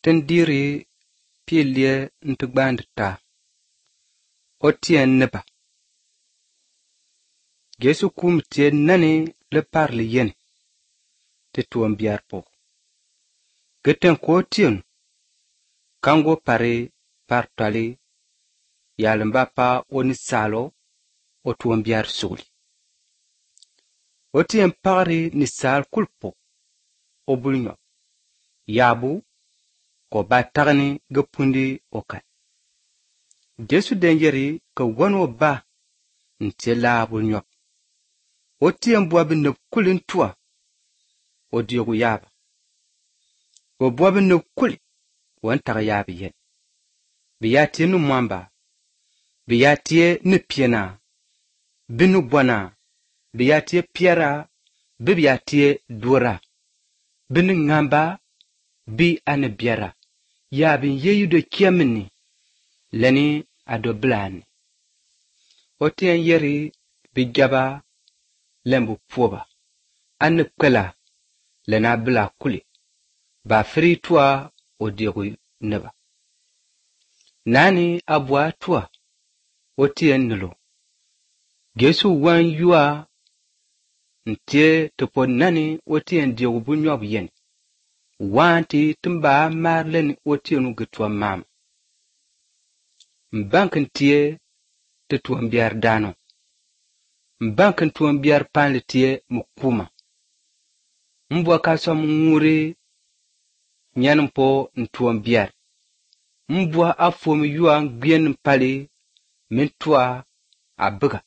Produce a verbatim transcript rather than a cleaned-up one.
tendiri pielie ntugbandta otien neba Jesu kum tie nani le parli yen te tuom biar po geten ko tien kango pare partali yalamba pa oni salo o tuom biar suli otien pari ni sal kulpo obulnyo yabu ko batagni gapundi okai Jesu denjeri ka wano ba ntela bulnyo otien buabi ne kulin tua odiogu yaba go buabi ne kuli wan taga yabi yen biyatie nu mwamba biyatie ni piena binu bwana biyatie piera biyatie dura binu ngamba bi ane biara yabi yeyu de kiamini leni adoblani otien yeri bijaba lembu puoba ane kwela lena bla kuli ba fri tua odiego neba nani abwa tua otien nilo Jesu wan yua ntie tepo nani otien diego bunyob yen wanti tumba marlen otienu gitwa mam mbankin tie tetuam biar dano mbankin tuam biar panle tie mukuma mbwa kasom nguri nyanpo ntuam biar mbwa afom yuan gbien pali mintua abuga